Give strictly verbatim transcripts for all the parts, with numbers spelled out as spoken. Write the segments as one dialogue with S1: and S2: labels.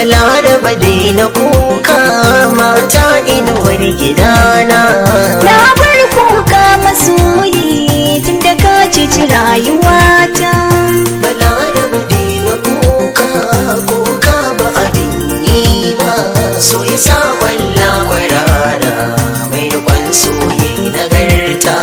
S1: Balaraba daina kuka mata inuwar gidana.
S2: Na bar kuka masoyi tunda ka ceci rayuwata.
S1: Balaraba daina kuka, kuka ba abin yi ba. So isa walla kwarara mai rikon soyi nagarta.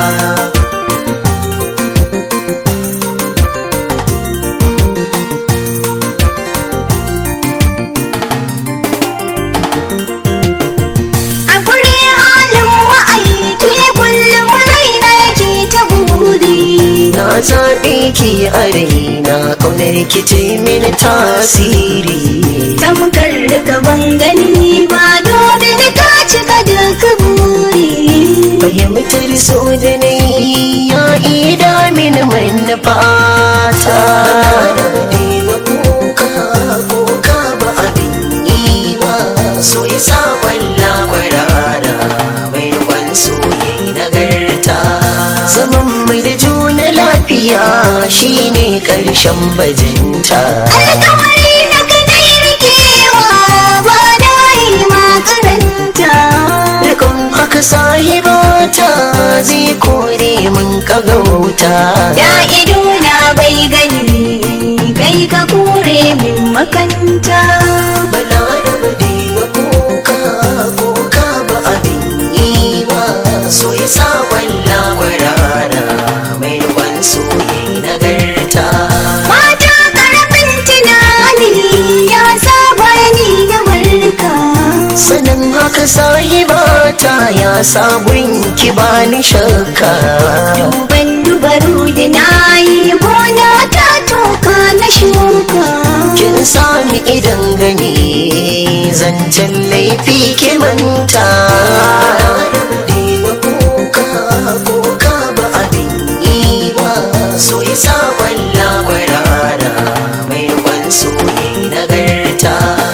S1: Na zaɓe ki a raina, ƙaunar ki ce mini tasiri.
S2: Tamkar da gaban gani ba domin ka cika duka buri.
S1: Fahimtar so da na yi ya ida mini manufata. Daina kuka, kuka ba abin yi ba. So ya sa walla kwarara mai rikon soyi nagarta. Zaman mai da juna lafiya shine ƙarshen bajinta.
S2: Alƙawari na kadai rikewa ba da yi makaranta.
S1: Rikon aka sahibata zai kore mun kagauta.
S2: Da ido na bai gani kai ka kore min makanta.
S1: Balaraba daina kuka, kuka ba abin yi ba. So ya sa walla kwarara mai rikon soyi nagarta.
S2: Mata ƙarfin tunani ya saba ni da barka.
S1: Sanin haka sahibata ya sabon ki bani shakka.
S2: Duban dubaru da na yi gona ta toka na shuka.
S1: Kin sami idan gani zancen laifi ki manta. Daina kuka, kuka ba abin yi ba. So ya sa walla kwarara mai rikon soyi nagarta.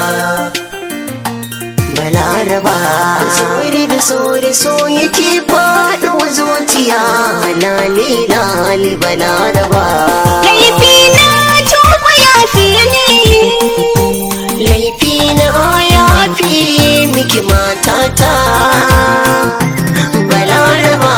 S1: Balaraba sauri da sauri so yake faɗuwa zuciya. Lale lale balaraba.
S2: Laifi na tuba ya fi ni.
S1: Laifi na ya fi miki matata. Balaraba,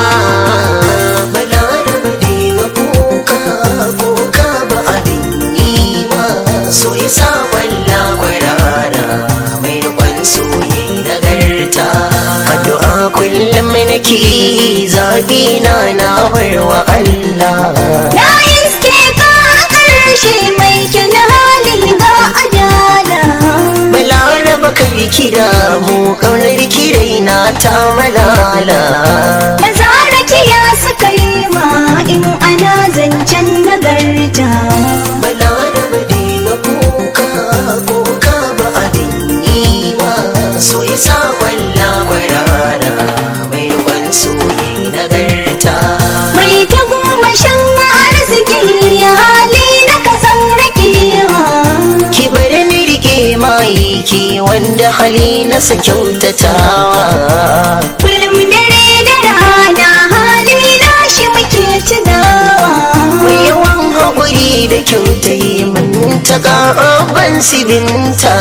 S1: balaraba daina kuka, kuka ba abin yi ba. So ya sa walla kwarara mai rikon soyi nagarta. Addu'a kullum nake zaɓi na na barwa Allah.
S2: Na iske ka a ƙarshe mai kyan hali ga adala.
S1: Balaraba kai kira mu ƙaunar kiraina ta malala.
S2: Mazaraki ya suka yi ma in ana zancen nagarta.
S1: Balaraba daina kuka, kuka ba abin yi ba. So ya sa walla kwarara mai rikon soyi nagarta.
S2: Mai ta goma shan arziki ya hali na kasan rakewa.
S1: Ki bari ni rike maiki wanda hali nasa kyautatawa.
S2: Kullum dare da rana hali na shi muke tunawa.
S1: Mai yawan haƙuri da kyautai mun ta ban sibinta.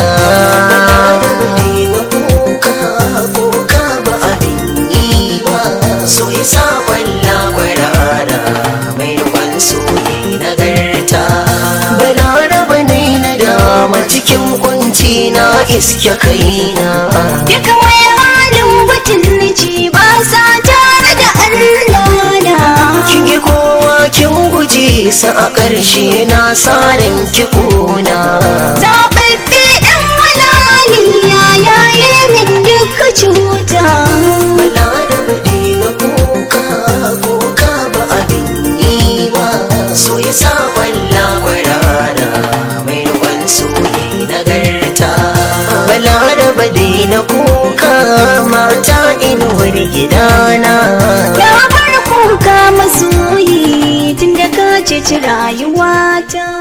S1: Daina kuka, kuka ba abin yi ba. So ya sa walla kwarara mai rikon soyi nagarta. Balaraba ne na dama cikin kunci na iske kaina.
S2: Duka mai halin butulci ba sa tare da Allah na.
S1: Kin yi kowa kin guje sa a ƙarshe na sarin ki kona.
S2: Zaɓaɓɓe ɗan malali ya yaye min duka cuta.
S1: Balaraba daina kuka, kuka ba abin yi ba. So ya sa walla kwarara mai rikon soyi nagarta. Balaraba daina kuka mata inuwar gidana.
S2: Ya bar kuka masoyi tunda ka ceci rayuwata.